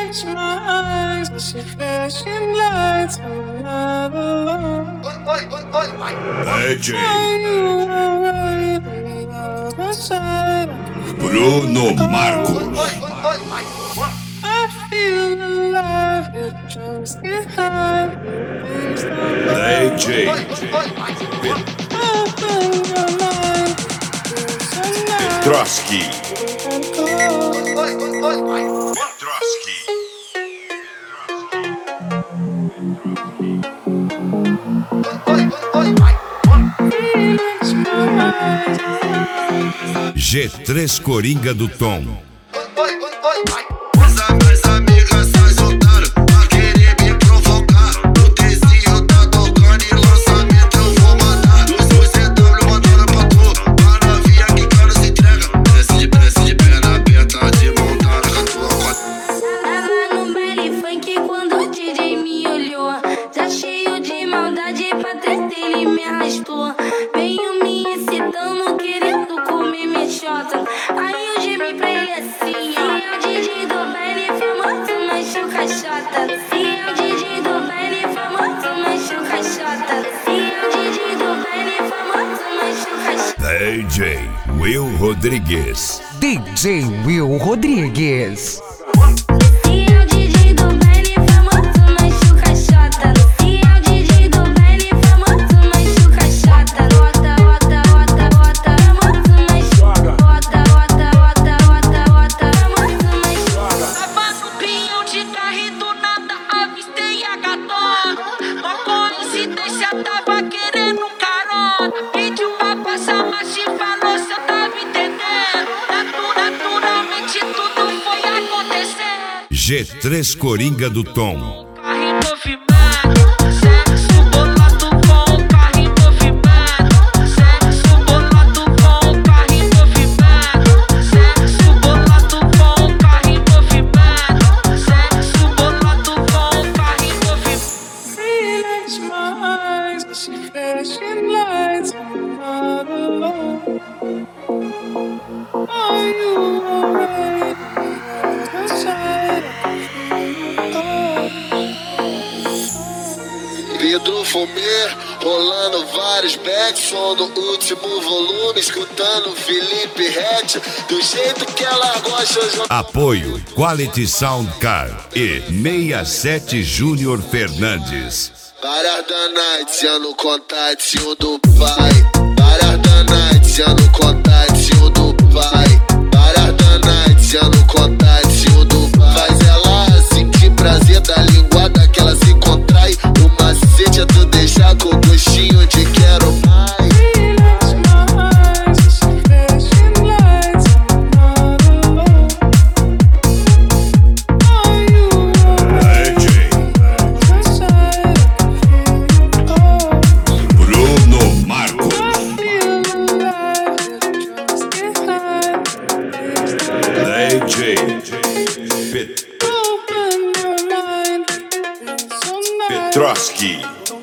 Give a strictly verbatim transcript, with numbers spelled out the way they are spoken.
Feelings, my eyes, see flashing lights, I'm not alone. D J Are you alright on the other side? Bruno Marcos. I feel alive, it just get high, things don't D J open your mind, there's a night Petrosky. and go. Petrosky. Feelings, my eyes. G três Coringa do Tom. As amigas sai otário pra querer me provocar. O Tzinho tá tocando e lançamento eu vou mandar. Os C W mandando pra tu, pra novinha que cara se entrega. Desce de desce de perna aberta, de montada com a tua cota. Tava no baile funk quando o D J me olhou. Já cheio de maldade pra treta ele me arrastou. Veio me excitando, querendo comer minha xota. Aí eu gemi pra ele assim: se é o D J do baile famoso, mexe o caixota. Se é o D J do baile famoso, mexe o caixota. Se é o D J do baile famoso, mexe o caixota. D J Will Rodrigues. D J Will Rodrigues. Se é o D J do baile famoso, mexe o caixota. Se é o D J do baile famoso, mexe o caixota. Bota, bota, bota, bota, famoso, mexe. Bota, bota, bota, bota, bota, famoso, mexe. Tava no pinhão de carro e do nada avistei a gatona. Uma coincidência, tava querendo um carona. Pediu pra passar, mas te falou se eu tava entendendo. Natu- Naturalmente tudo foi acontecer. G três Coringa do Tom. Carro em movimento, sexo bolado com o carro em movimento. Sexo bolado com o carro em movimento. Sexo bolado com o carro em movimento. Sexo bolado com o carro em movimento. Feelings, my eyes, see flashing lights, I'm not alone. Are you alright on the other side? Pedro Fumê, rolando vários backs, som no último volume, escutando Felipe Ret, do jeito que ela gosta, eu Apoio Quality Sound Car e sessenta e sete Júnior Fernandes. Várias danadinhas no contatinho do pai. Várias danadinhas no contatinho do pai. Várias danadinhas no contatinho do pai. Faz ela sentir prazer da linguada que ela se contrai. O macete é tu deixar com gostinho de quero mais. Feelings, my eyes, see flashing lights, I'm not alone. Are you alright D J on the other side? Bruno Marcos. I feel alive, it just get high, things don't D J Pet open your mind, there's a night Petrosky. to